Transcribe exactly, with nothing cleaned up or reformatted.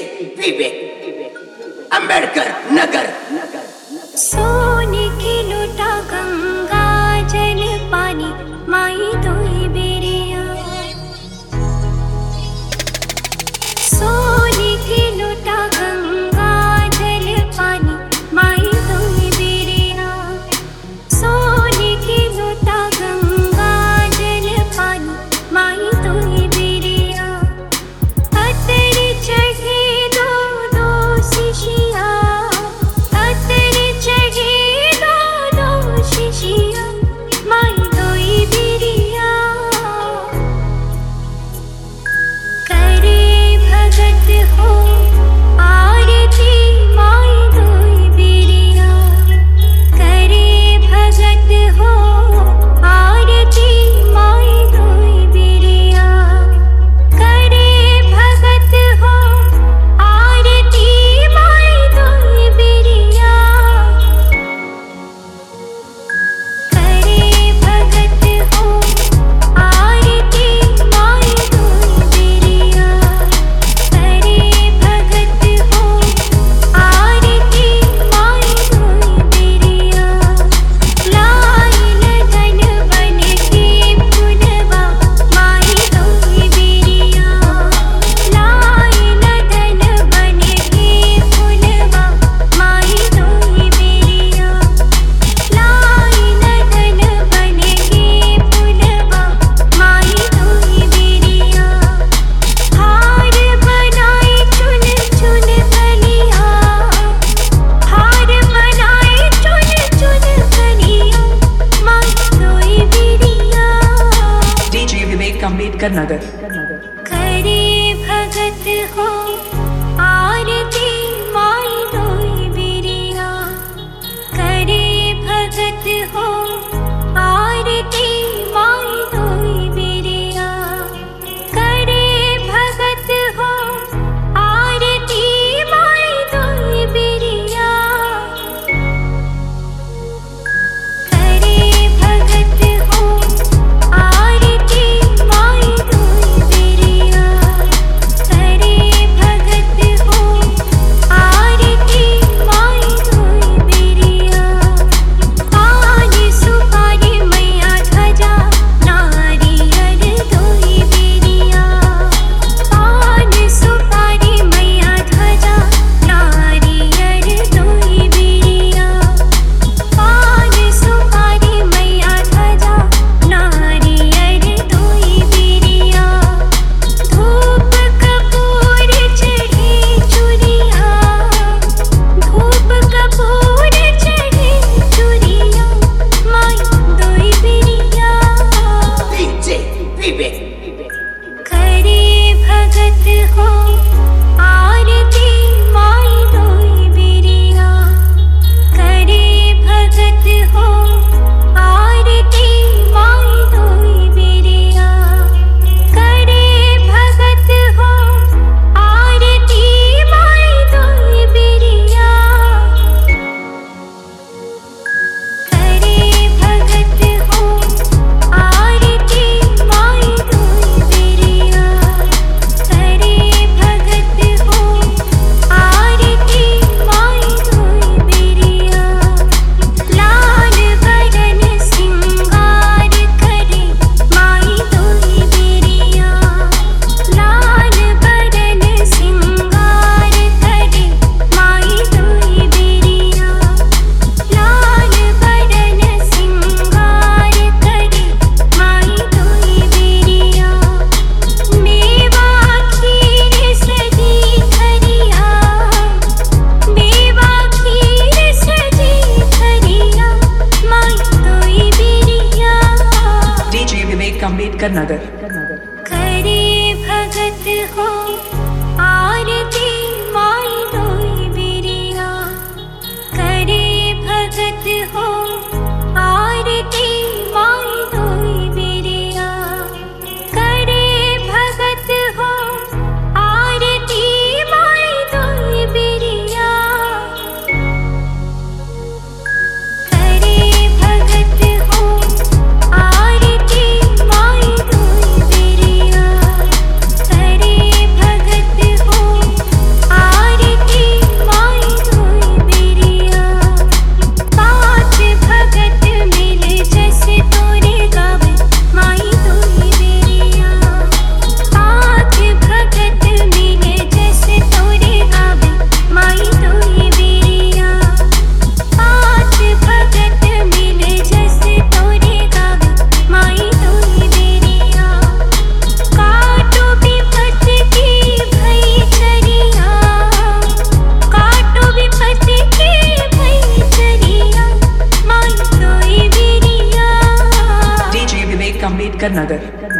विवेक अंबेडकर नगर। सोने की लोटा गंगा जल पानी माई दोई बेरिया। सोने की लोटा गंगा जल पानी माई दोई बेरिया। सोने की लोटा गंगा जल पानी माई दोई बेरिया। अतर चढ़े दो दो शिशिया। अतर चढ़े दो दो शिशिया माई दोई बेरिया। करे भगत हो आरती माई दोई बेरिया। करे भगत हो आरती माई दोई बेरिया। करे भगत हो आरती माई दोई बेरिया। करे भगत हो आरती माई दोई बेरिया। करे भगत हो आरती माई दोई बेरिया। लाई लगन बन के फुलवा माई दोई बेरिया। लाई लगन बन के फुलवा माई दोई बेरिया। लाई लगन बन के फुलवा माई दोई बेरिया। हार बनाए चुन चुन कलिया। हार बनाए चुन चुन कलिया माई दोई बेरिया। डीजे विवेक अंबेडकर नगर। करे भगत हो आरती माई दोई बेरिया। करे भगत हो आरती माई दोई बेरिया। करे भगत हो आरती माई दोई बेरिया। करे भगत हो आरती माई दोई बेरिया। करे भगत हो आरती माई दोई बेरिया। पान सुपारी मैया ध्वजा नारियल दोई बेरिया। पान सुपारी मैया ध्वजा नारियल दोई बेरिया। पान सुपारी मैया ध्वजा नारियल दोई बेरिया। धूप कपूर चढ़े चूड़िया। धूप कपूर चढ़े चूड़िया माई दोई बेरिया। डीजे विवेक करे भगत हो आरती माई दोई बेरिया। करे भगत हो आरती माई दोई बेरिया। करे भगत हो आरती माई दोई बेरिया। करे भगत हो आरती माई दोई बेरिया। करे भगत हो आरती माई दोई बेरिया। लाल बरन सिंगार करे माई दोई बेरिया। लाल बरन सिंगार करे माई दोई बेरिया। लाल बरन सिंगार करे माई दोई बेरिया। मेवा खीर सजी थरिया। मेवा खीर सजी थरिया माई दोई बेरिया। डीजे विवेक अंबेडकर नगर। करे भगत हो आरती माई दोई बेरिया। करे भगत हो आरती माई दोई बेरिया। करे भगत हो आरती माई दोई बेरिया। करे भगत हो आरती माई दोई अम्बेडकर नगर।